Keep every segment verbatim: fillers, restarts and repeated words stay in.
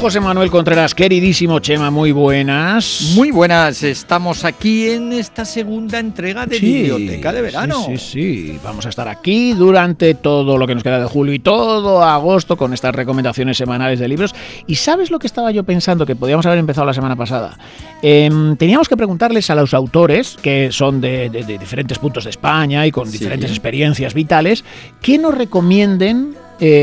José Manuel Contreras, queridísimo Chema, muy buenas. Muy buenas, estamos aquí en esta segunda entrega de sí, Biblioteca de Verano. Sí, sí, sí, vamos a estar aquí durante todo lo que nos queda de julio y todo agosto con estas recomendaciones semanales de libros. ¿Y sabes lo que estaba yo pensando? Que podíamos haber empezado la semana pasada. Eh, teníamos que preguntarles a los autores, que son de, de, de diferentes puntos de España y con Sí. diferentes experiencias vitales, que nos recomienden...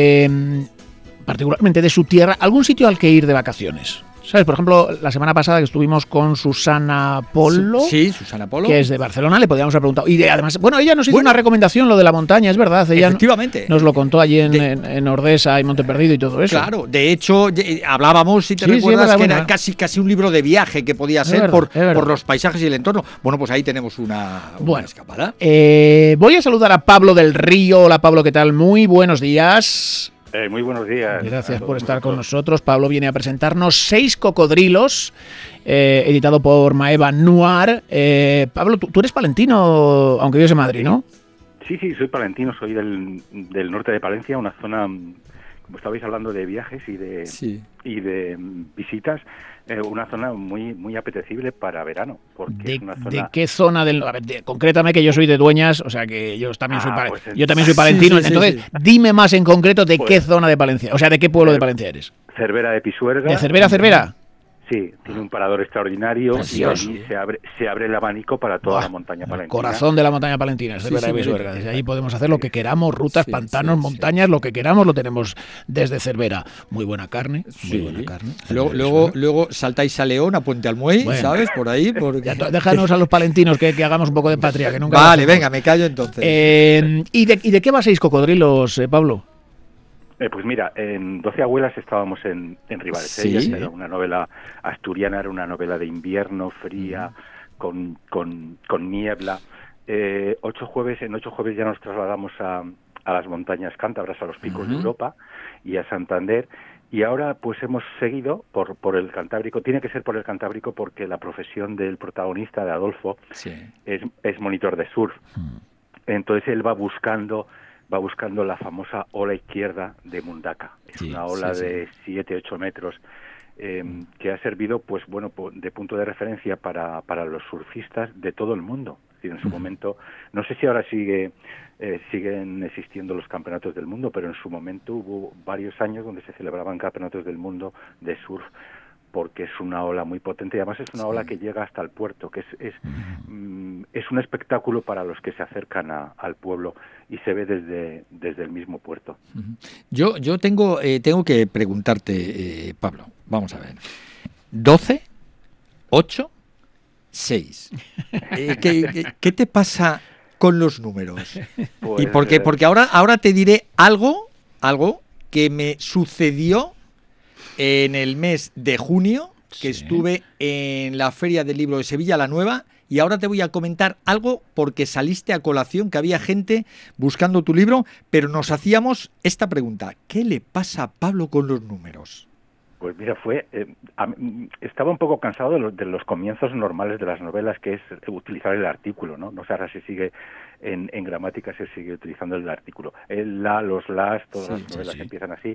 Eh, particularmente de su tierra, algún sitio al que ir de vacaciones. ¿Sabes? Por ejemplo, la semana pasada que estuvimos con Susana Polo, sí, Susana Polo, que es de Barcelona, le podíamos haber preguntado. Y de, además, bueno, ella nos hizo bueno, una recomendación, lo de la montaña, es verdad. Ella efectivamente. nos lo contó allí en, de, en, en Ordesa y Monteperdido y todo eso. Claro, de hecho, hablábamos, si te sí, recuerdas, sí, que bueno, era casi, casi un libro de viaje que podía ser verdad, por, por los paisajes y el entorno. Bueno, pues ahí tenemos una, una bueno, escapada. Eh, voy a saludar a Pablo del Río. Hola, Pablo, ¿qué tal? Muy buenos días. Eh, muy buenos días. Gracias por estar con nosotros. Pablo viene a presentarnos Seis cocodrilos, eh, editado por Maeva Noir. Eh, Pablo, ¿tú, tú eres palentino, aunque vives en Madrid, ¿no? Sí, sí, soy palentino, soy del, del norte de Palencia, una zona, como estabais hablando de viajes y de, sí. y de visitas, eh, una zona muy muy apetecible para verano. Porque ¿De, es una zona... ¿De qué zona del...? A ver, de, concrétame que yo soy de Dueñas, o sea que yo también soy, ah, pal... pues en... yo también soy palentino, sí, sí, entonces sí, sí. dime más en concreto de pues, qué zona de Palencia, o sea, de qué pueblo Cer... de Palencia eres. Cervera de Pisuerga. ¿De Cervera a Cervera? Sí, tiene un parador extraordinario Precioso. y allí se abre, se abre el abanico para toda Buah, la montaña palentina. El corazón de la montaña palentina, es sí, Cervera sí, de Pisuerga. sí, Desde ahí podemos hacer lo que queramos, rutas, sí, pantanos, sí, montañas, sí. lo que queramos lo tenemos desde Cervera. Muy buena carne, muy Sí. buena carne. Luego, luego, luego saltáis a León, a Puente Almuey, bueno, ¿sabes? Por ahí. Porque... Ya, déjanos a los palentinos que, que hagamos un poco de patria, que nunca. Vale, venga, me callo entonces. Eh, ¿y, de, ¿Y de qué va Seis cocodrilos, eh, Pablo? Eh, pues mira, en Doce abuelas estábamos en, en Ribadesella, sí. era una novela asturiana, era una novela de invierno, fría, uh-huh. con, con, con niebla. Eh, ocho jueves, en ocho jueves ya nos trasladamos a, a las montañas cántabras, a los picos uh-huh. de Europa y a Santander. Y ahora pues hemos seguido por, por el Cantábrico, tiene que ser por el Cantábrico porque la profesión del protagonista, de Adolfo, sí. es, es monitor de surf. Uh-huh. Entonces él va buscando... va buscando la famosa ola izquierda de Mundaka. Es sí, una ola sí, sí. de siete ocho metros eh, que ha servido, pues bueno, de punto de referencia para, para los surfistas de todo el mundo. Es decir, en su uh-huh. momento, no sé si ahora sigue eh, siguen existiendo los campeonatos del mundo, pero en su momento hubo varios años donde se celebraban campeonatos del mundo de surf, porque es una ola muy potente y además es una sí. ola que llega hasta el puerto, que es es, uh-huh. mm, es un espectáculo para los que se acercan a, al pueblo y se ve desde, desde el mismo puerto. Uh-huh. Yo yo tengo eh, tengo que preguntarte, eh, Pablo, vamos a ver, doce, ocho, seis. Eh, ¿qué, qué, ¿Qué te pasa con los números? Pues, y porque, porque ahora, ahora te diré algo, algo que me sucedió en el mes de junio, que sí. estuve en la Feria del Libro de Sevilla, la Nueva, y ahora te voy a comentar algo porque saliste a colación, que había gente buscando tu libro, pero nos hacíamos esta pregunta: ¿qué le pasa a Pablo con los números? Pues mira, fue eh, a, estaba un poco cansado de los, de los comienzos normales de las novelas, que es utilizar el artículo, ¿no? No sé, ahora se sigue, en, en gramática se sigue utilizando el artículo. El la, los las, todas sí, las novelas sí, sí. empiezan así.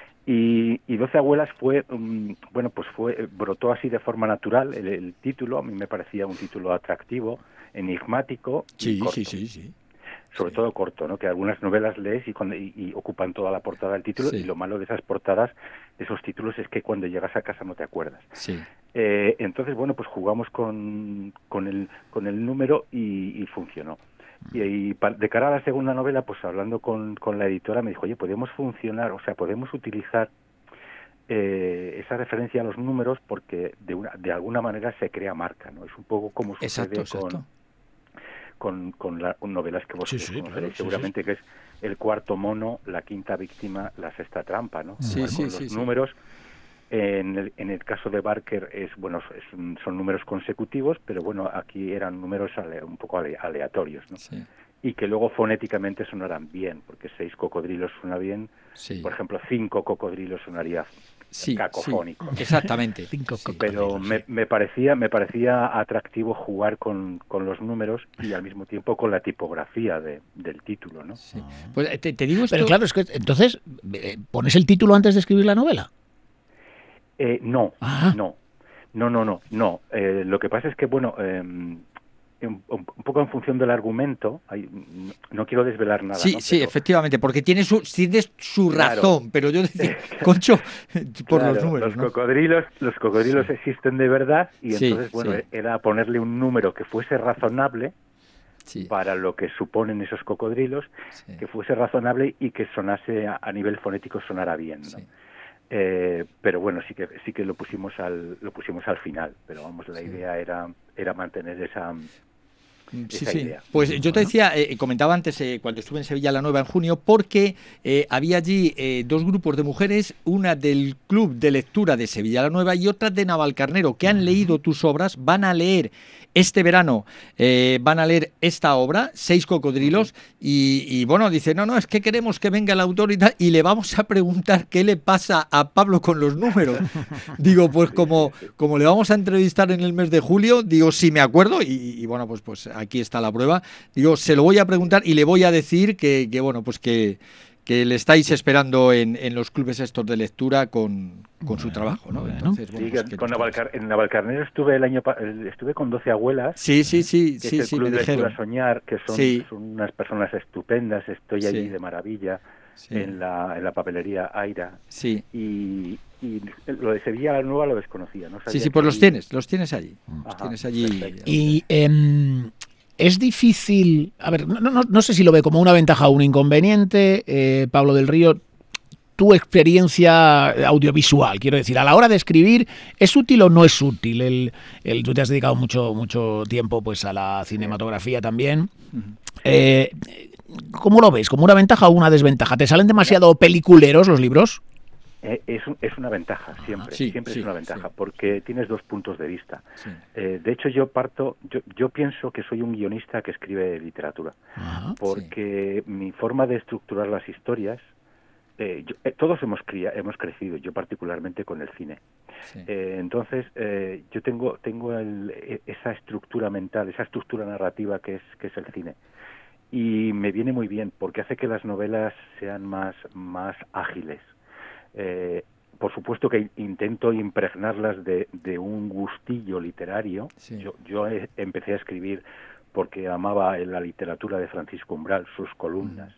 Y, y Doce abuelas fue, um, bueno, pues fue brotó así de forma natural el, el título. A mí me parecía un título atractivo, enigmático sí, y corto. Sí, sí, sí. Sobre sí. todo corto, ¿no? Que algunas novelas lees y, cuando, y, y ocupan toda la portada del título sí. y lo malo de esas portadas, de esos títulos, es que cuando llegas a casa no te acuerdas. Sí. Eh, entonces, bueno, pues jugamos con, con, el, con el número y, y funcionó. Y, y de cara a la segunda novela, pues hablando con, con la editora, me dijo, oye, podemos funcionar, o sea, podemos utilizar eh, esa referencia a los números porque de una de alguna manera se crea marca, ¿no? Es un poco como sucede exacto, exacto. con con, con, la, con novelas que vos sí, sí, conoceréis claro, seguramente, sí, sí. que es El cuarto mono, La quinta víctima, La sexta trampa, ¿no? Sí, bueno, sí, los sí, números, sí. en, el, en el caso de Barker, es bueno es, son números consecutivos, pero bueno, aquí eran números ale, un poco ale, aleatorios, ¿no? Sí. Y que luego fonéticamente sonarán bien, porque seis cocodrilos suena bien, sí. por ejemplo, cinco cocodrilos sonaría sí, cacofónico. Sí, exactamente. Cinco sí. Pero me, me parecía me parecía atractivo jugar con, con los números y al mismo tiempo con la tipografía de, del título, ¿no? Sí. Pues te, te digo esto... Pero claro, es que entonces, ¿pones el título antes de escribir la novela? Eh, no, Ah. no, no, no, no, no. Eh, lo que pasa es que, bueno, eh, un, un poco en función del argumento, hay, no quiero desvelar nada, Sí, ¿no? sí, Pero, efectivamente, porque tiene su, tiene su claro, razón, pero yo decía, Concho, por los claro, números, los ¿no? cocodrilos, los cocodrilos Sí, existen de verdad y sí, entonces, bueno, sí, era ponerle un número que fuese razonable sí, para lo que suponen esos cocodrilos, sí, que fuese razonable y que sonase a, a nivel fonético sonara bien, ¿no? sí, Eh, pero bueno, sí que sí que lo pusimos al lo pusimos al final, pero vamos, la sí. idea era era mantener esa Sí, esa sí. idea. Pues Mm, yo te bueno. decía, eh, comentaba antes eh, cuando estuve en Sevilla la Nueva en junio, porque eh, había allí eh, dos grupos de mujeres, una del Club de Lectura de Sevilla la Nueva y otra de Navalcarnero, que han leído tus obras, van a leer este verano, eh, van a leer esta obra, Seis cocodrilos, y, y bueno, dice, no, no, es que queremos que venga el autor y tal, y le vamos a preguntar qué le pasa a Pablo con los números. Digo, pues Sí, sí, como, sí. como le vamos a entrevistar en el mes de julio, digo, si me acuerdo, y, y bueno, pues, pues aquí está la prueba, digo, se lo voy a preguntar y le voy a decir que, que bueno, pues que, que le estáis esperando en, en los clubes estos de lectura con, con su Bueno, trabajo, ¿no? bueno. Entonces, bueno, Sí, pues que que con nos cuentes. Navalcar en Navalcarnero estuve el año pa- el- estuve con doce abuelas, Sí, sí, sí, que es sí, el sí, me Club de Lectura dijeron. Soñar, que son Sí, son unas personas estupendas, estoy allí sí, de maravilla sí, en la en la papelería Aira sí. y y lo de Sevilla la Nueva lo desconocía, no Sí, sabía sí, que pues los allí. tienes, los tienes allí. Los Ajá, tienes allí. perfecto. Y em, es difícil, a ver, no, no, no sé si lo ve como una ventaja o un inconveniente, eh, Pablo del Río, tu experiencia audiovisual, quiero decir, a la hora de escribir, ¿es útil o no es útil? El, el, tú te has dedicado mucho, mucho tiempo pues a la Sí, cinematografía también. sí. Eh, ¿Cómo lo ves? ¿Como una ventaja o una desventaja? ¿Te salen Una, demasiado peliculeros los libros? Eh, Es, un- es una ventaja, siempre, Sí, siempre es sí, una sí, ventaja, porque tienes dos puntos de vista. sí. Eh, de hecho, yo parto, yo, yo pienso que soy un guionista que escribe literatura, Ajá. Sí. porque mi forma de estructurar las historias, eh, yo- eh, todos hemos, cría- hemos crecido, yo particularmente con el cine. Sí. Eh, entonces, eh, yo tengo, tengo el- e- esa estructura mental, esa estructura narrativa que es, que es el cine. Y me viene muy bien, porque hace que las novelas sean más, más ágiles. Eh, por supuesto que intento impregnarlas de, de un gustillo literario. Sí. Yo, yo he- empecé a escribir porque amaba la literatura de Francisco Umbral, sus columnas.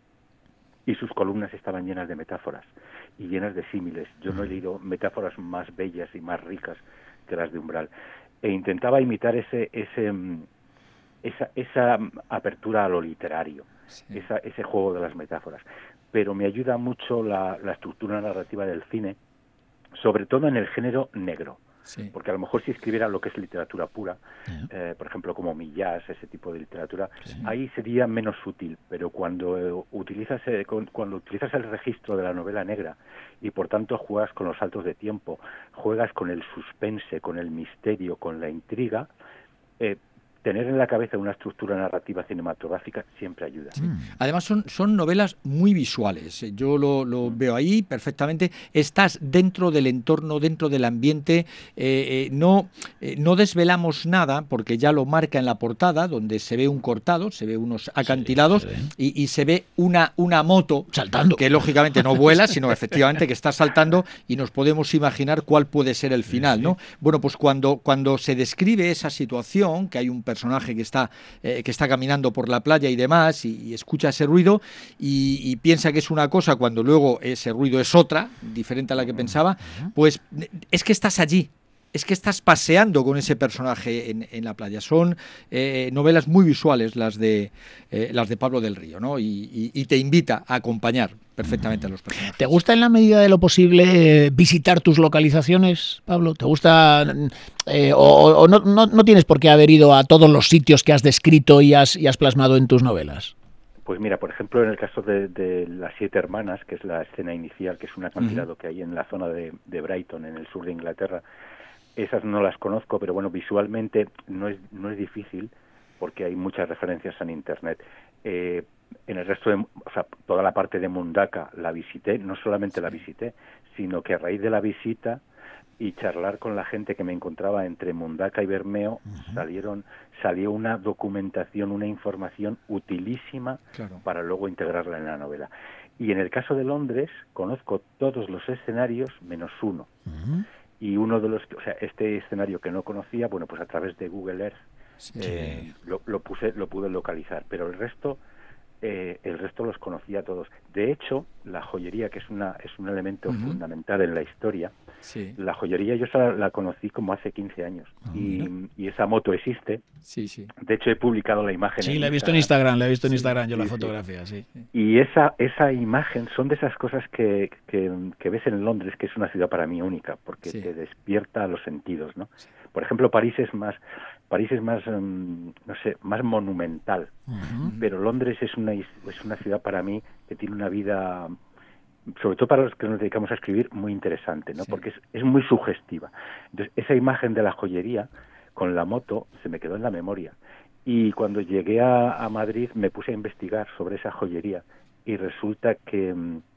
Y sus columnas estaban llenas de metáforas y llenas de símiles. Yo no he leído metáforas más bellas y más ricas que las de Umbral. E intentaba imitar ese, ese, mm, esa, esa mm, apertura a lo literario, Sí. esa, ese juego de las metáforas. Pero me ayuda mucho la, la estructura narrativa del cine, sobre todo en el género negro. Sí. Porque a lo mejor si escribiera lo que es literatura pura, eh, por ejemplo como Millás, ese tipo de literatura, Sí. ahí sería menos útil. Pero cuando eh, utilizas eh, con- cuando utilizas el registro de la novela negra y por tanto juegas con los saltos de tiempo, juegas con el suspense, con el misterio, con la intriga, eh, tener en la cabeza una estructura narrativa cinematográfica siempre ayuda. Sí. Además son, son novelas muy visuales. Yo lo, lo Mm. veo ahí perfectamente. Estás dentro del entorno, dentro del ambiente. Eh, eh, no, eh, no desvelamos nada porque ya lo marca en la portada, donde se ve un cortado, se ve unos acantilados Sí, se ve. y, y se ve una, una moto Saltando. que lógicamente no vuela, sino efectivamente que está saltando y nos podemos imaginar cuál puede ser el final, ¿no? Bueno, pues cuando, cuando se describe esa situación, que hay un personaje que está, eh, que está caminando por la playa y demás, y, y escucha ese ruido y, y piensa que es una cosa cuando luego ese ruido es otra, diferente a la que pensaba, pues es que estás allí. Es que estás paseando con ese personaje en, en la playa. Son eh, novelas muy visuales las de eh, las de Pablo del Río, ¿no? Y, y, y te invita a acompañar perfectamente a los personajes. ¿Te gusta en la medida de lo posible eh, visitar tus localizaciones, Pablo? ¿Te gusta eh, o, o no, no, no tienes por qué haber ido a todos los sitios que has descrito y has, y has plasmado en tus novelas? Pues mira, por ejemplo, en el caso de, de Las Siete Hermanas, que es la escena inicial, que es un acantilado uh-huh. que hay en la zona de, de Brighton, en el sur de Inglaterra, esas no las conozco, pero bueno, visualmente no es no es difícil porque hay muchas referencias en Internet. Eh, en el resto de, o sea, toda la parte de Mundaka la visité, no solamente sí. la visité, sino que a raíz de la visita y charlar con la gente que me encontraba entre Mundaka y Bermeo, uh-huh. salieron salió una documentación, una información utilísima claro. para luego integrarla en la novela. Y en el caso de Londres, conozco todos los escenarios menos uno. Uh-huh. y uno de los, o sea, este escenario que no conocía, bueno, pues a través de Google Earth Sí. eh, lo, lo puse, lo pude localizar, pero el resto, eh, el resto los conocía todos. De hecho, la joyería, que es una, es un elemento Ujú. fundamental en la historia, Sí, la joyería yo esa la conocí como hace quince años, Ah, y, mira. y esa moto existe. sí, sí. De hecho, he publicado la imagen. Sí, en la he visto en Instagram, la he visto en Instagram yo la Sí, sí. fotografía, sí. Y esa esa imagen son de esas cosas que, que, que ves en Londres, que es una ciudad para mí única, porque Sí. te despierta los sentidos, ¿no? Por ejemplo, París es más París es más um, no sé, más monumental, Ujú. pero Londres es una es una ciudad para mí que tiene una vida, sobre todo para los que nos dedicamos a escribir, muy interesante, ¿no? Sí. Porque es, es muy sugestiva. Entonces, esa imagen de la joyería con la moto se me quedó en la memoria. Y cuando llegué a, a Madrid me puse a investigar sobre esa joyería y resulta que,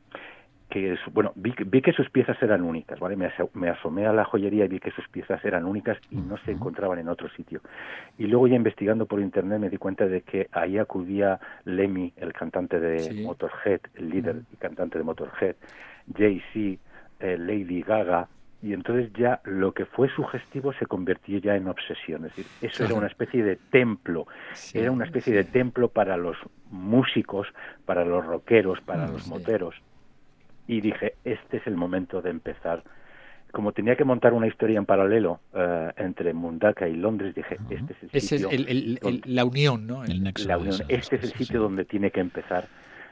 que bueno, vi, vi que sus piezas eran únicas, ¿vale? Me, aso, me asomé a la joyería y vi que sus piezas eran únicas y no se encontraban en otro sitio. Y luego ya investigando por internet me di cuenta de que ahí acudía Lemmy, el cantante de Sí. Motorhead, el líder y cantante de Motorhead, Jay-Z, eh, Lady Gaga, y entonces ya lo que fue sugestivo se convirtió ya en obsesión. Es decir, eso Claro. era una especie de templo, Sí, era una especie sí. de templo para los músicos, para los rockeros, para Mm, los sí. moteros. Y dije, este es el momento de empezar. Como tenía que montar una historia en paralelo uh, entre Mundaka y Londres, dije, este es el Ese sitio... es el, el, el, la unión, ¿no? El nexo la de unión. esas Este es el cosas, sitio sí. donde tiene que empezar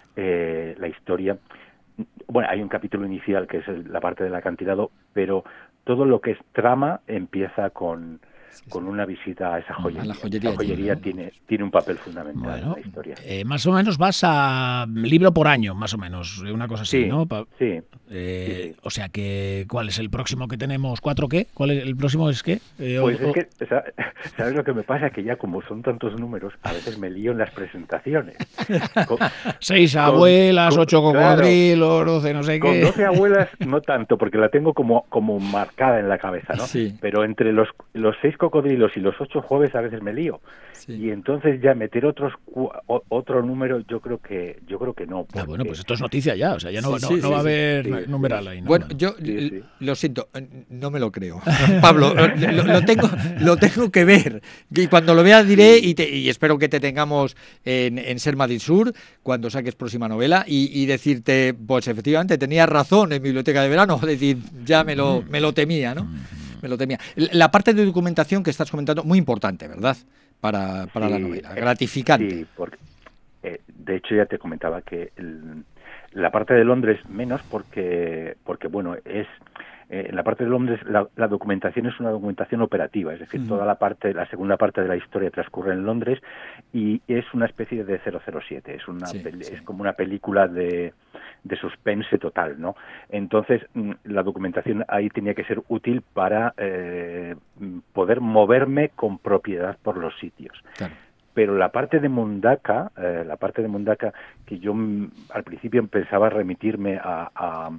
eh, la historia. Bueno, hay un capítulo inicial que es el, la parte del acantilado, pero todo lo que es trama empieza con, Sí, sí. con una visita a esa joyería. A la joyería Esa joyería allí, ¿no? tiene, tiene un papel fundamental en Bueno, la historia. eh, más o menos vas a libro por año, más o menos, una cosa así, Sí, ¿no? Pa- sí. eh, Sí, sí. O sea que, ¿cuál es el próximo que tenemos? ¿Cuatro qué? ¿Cuál es el próximo es qué? Eh, o- Pues es o- que, o sea, ¿sabes lo que me pasa? Que ya como son tantos números, a veces me lío en las presentaciones. Con, seis con- abuelas, con- ocho claro, cocodrilos, doce no sé con qué. doce abuelas no tanto, porque la tengo como, como marcada en la cabeza, ¿no? Sí. Pero entre los, los seis cocodrilos y los ocho jueves a veces me lío. Sí. Y entonces ya meter otros cu- o- otro número, yo creo que yo creo que no. Ah, bueno, porque- pues esto es noticia ya, o sea, ya no, Sí, no, sí, no sí, va a sí. haber Sí, numeral sí. ahí, ¿no? Bueno, Bueno. yo Sí, l- sí. lo siento, eh, no me lo creo. Pablo, lo, lo tengo, lo tengo que ver. Y cuando lo vea diré Sí. y, te- y espero que te tengamos en, en Ser Madrid Sur cuando saques próxima novela y, y decirte, pues efectivamente tenías razón en Biblioteca de Verano, es decir, ya me lo, me lo temía, ¿no? Me lo temía. La parte de documentación que estás comentando, muy importante, ¿verdad? Para, para Sí, la novela, eh, gratificante. Sí, porque eh, de hecho ya te comentaba que el- la parte de Londres menos porque porque bueno es eh, en la parte de Londres la, la documentación es una documentación operativa, es decir, Ujú. toda la parte la segunda parte de la historia transcurre en Londres y es una especie de cero cero siete, es una Sí, pel- sí. es como una película de de suspense total, ¿no? Entonces mm, la documentación ahí tenía que ser útil para eh, poder moverme con propiedad por los sitios. Claro. Pero la parte de Mundaka, eh, la parte de Mundaka, que yo mm, al principio pensaba remitirme a, a,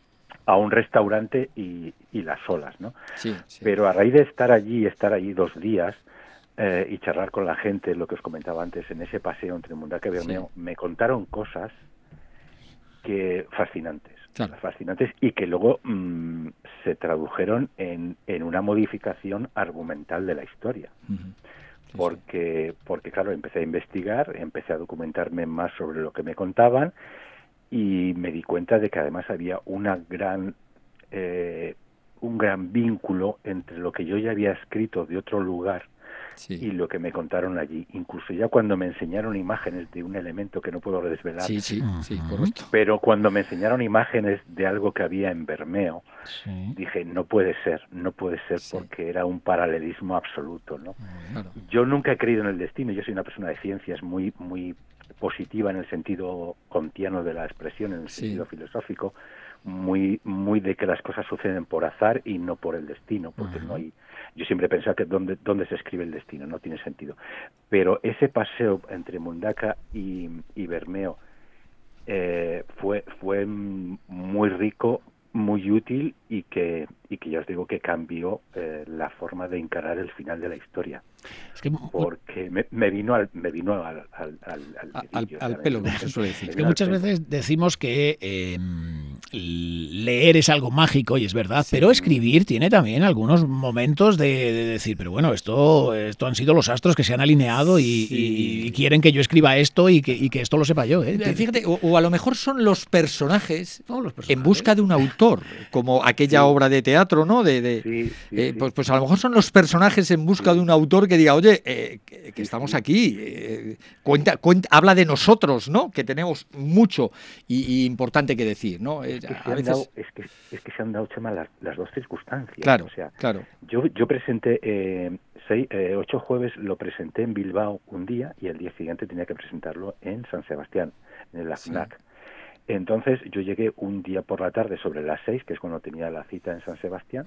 a un restaurante y, y las olas, ¿no? Sí, sí. Pero a raíz de estar allí, estar allí dos días eh, y charlar con la gente, lo que os comentaba antes, en ese paseo entre Mundaka y Bermeo, Sí. me contaron cosas que fascinantes, Claro. fascinantes y que luego mmm, se tradujeron en, en una modificación argumental de la historia. Ujú. Sí, porque porque claro, empecé a investigar, empecé a documentarme más sobre lo que me contaban y me di cuenta de que además había una gran eh, un gran vínculo entre lo que yo ya había escrito de otro lugar sí. y lo que me contaron allí. Incluso ya cuando me enseñaron imágenes de un elemento que no puedo desvelar, Sí, sí, sí, Ujú. correcto. pero cuando me enseñaron imágenes de algo que había en Bermeo, Sí. dije, no puede ser, no puede ser Sí. porque era un paralelismo absoluto, ¿no? Claro. Yo nunca he creído en el destino, yo soy una persona de ciencias muy muy positiva en el sentido kantiano de la expresión, en el Sí. sentido filosófico, muy muy de que las cosas suceden por azar y no por el destino, porque Ujú. no hay, yo siempre he pensado que dónde dónde se escribe el destino, no tiene sentido. Pero ese paseo entre Mundaka y, y Bermeo eh, fue fue muy rico, muy útil y que y que ya os digo que cambió eh, la forma de encarar el final de la historia, Es que, porque me, me vino al me vino al al al, al, A- al, dedillo, al ¿sabes? pelo, como se suele Me decir. es que vino al muchas pelo. veces decimos que eh, leer es algo mágico y es verdad, sí. pero escribir tiene también algunos momentos de, de decir, pero bueno, esto, esto han sido los astros que se han alineado y, sí. y, y quieren que yo escriba esto y que, y que esto lo sepa yo. ¿eh? Fíjate, o, o a lo mejor son los personajes, no, los personajes en busca de un autor, como aquella sí. obra de teatro, ¿no? De, de sí, sí, eh, sí. Pues, pues a lo mejor son los personajes en busca sí. de un autor que diga, oye, eh, que, que estamos aquí, eh, cuenta, cuenta, habla de nosotros, ¿no? Que tenemos mucho y, y importante que decir, ¿no? Es que, a veces... dado, es que, es que se han dado, Chema, las, las dos circunstancias. Claro, o sea, claro. Yo, yo presenté, eh, seis, eh, ocho jueves lo presenté en Bilbao un día y el día siguiente tenía que presentarlo en San Sebastián, en la FNAC. Sí. Entonces yo llegué un día por la tarde sobre las seis, que es cuando tenía la cita en San Sebastián,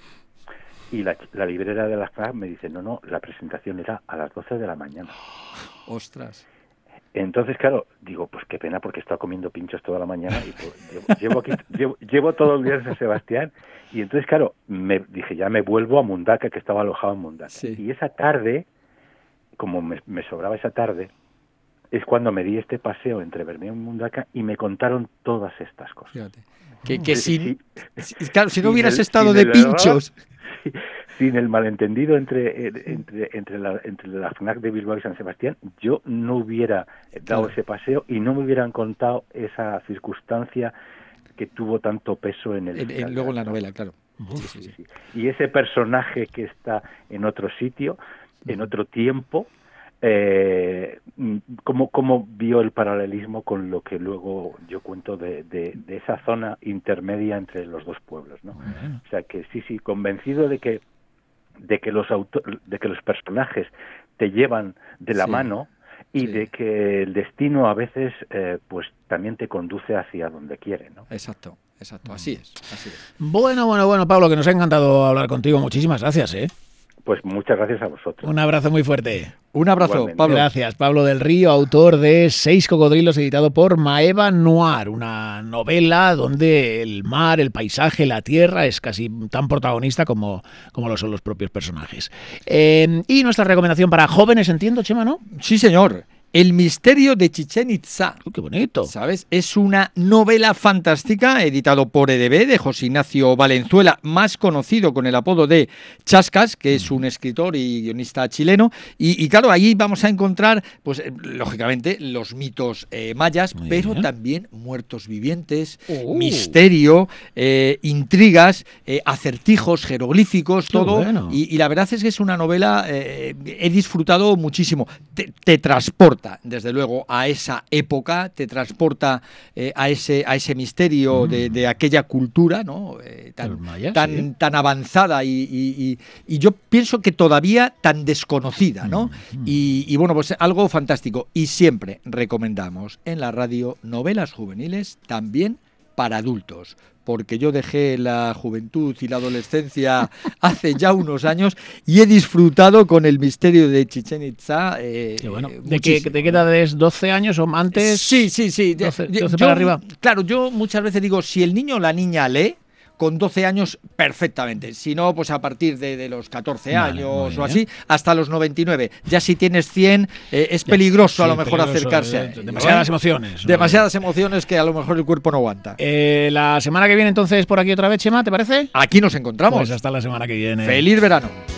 y la, la librera de la FNAC me dice, no, no, la presentación era a las doce de la mañana. ¡Ostras! Entonces, claro, digo, pues qué pena porque he estado comiendo pinchos toda la mañana y pues, llevo, llevo, aquí, llevo, llevo todo el día en San Sebastián y entonces, claro, me dije, ya me vuelvo a Mundaka, que estaba alojado en Mundaka. Sí. Y esa tarde, como me, me sobraba esa tarde, es cuando me di este paseo entre Bermeo y Mundaka y me contaron todas estas cosas. Fíjate. Que, que sin, sí, claro, si no hubieras el, estado de pinchos... Error, sin el malentendido entre entre entre la, entre la FNAC de Bilbao y San Sebastián, yo no hubiera dado claro. ese paseo y no me hubieran contado esa circunstancia que tuvo tanto peso en el... En, en, luego en la novela, claro. Sí, sí, sí, sí. Y ese personaje que está en otro sitio, en otro tiempo, eh, ¿cómo, cómo vio el paralelismo con lo que luego yo cuento de, de, de esa zona intermedia entre los dos pueblos, ¿no? Bueno. O sea que sí, sí, convencido de que de que los auto- de que los personajes te llevan de la sí, mano y sí. de que el destino a veces eh, pues también te conduce hacia donde quiere, ¿no? Exacto, exacto, así es, así es. Bueno, bueno, bueno, Pablo, que nos ha encantado hablar contigo. Muchísimas gracias, ¿eh? Pues muchas gracias a vosotros. Un abrazo muy fuerte. Un abrazo, igualmente. Pablo. Gracias, Pablo del Río, autor de Seis cocodrilos, editado por Maeva Noir, una novela donde el mar, el paisaje, la tierra es casi tan protagonista como, como lo son los propios personajes. Eh, y nuestra recomendación para jóvenes, entiendo, Chema, ¿no? Sí, señor. El misterio de Chichén Itzá. Uy, ¡qué bonito! ¿Sabes? Es una novela fantástica, editado por E D B, de José Ignacio Valenzuela, más conocido con el apodo de Chascas, que es un escritor y guionista chileno. Y, y claro, ahí vamos a encontrar, pues, eh, lógicamente, los mitos eh, mayas, Muy pero bien. también muertos vivientes, uh. misterio, eh, intrigas, eh, acertijos, jeroglíficos, Qué todo. Bueno. Y, y la verdad es que es una novela, eh, he disfrutado muchísimo. Te, te transporta. Desde luego a esa época, te transporta eh, a ese a ese misterio mm. de, de aquella cultura, ¿no? Eh, tan, mayas, tan, sí. tan avanzada y, y, y, y yo pienso que todavía tan desconocida, ¿no? Mm. Y, y bueno, pues algo fantástico. Y siempre recomendamos en la radio novelas juveniles también para adultos, porque yo dejé la juventud y la adolescencia hace ya unos años y he disfrutado con el misterio de Chichén Itzá. Eh, bueno, ¿de qué, ¿De qué edad es? ¿doce años o antes? Sí, sí, sí. doce, doce yo, para arriba. Claro, yo muchas veces digo, si el niño o la niña lee, con doce años perfectamente, si no, pues a partir de, de los catorce vale, años o así, hasta los noventa y nueve. Ya si tienes cien, eh, es peligroso ya, sí, a lo mejor peligroso, acercarse. Eh, demasiadas ¿no? emociones. ¿no? Demasiadas emociones que a lo mejor el cuerpo no aguanta. Eh, la semana que viene entonces por aquí otra vez, Chema, ¿te parece? Aquí nos encontramos. Pues hasta la semana que viene. ¡Feliz verano!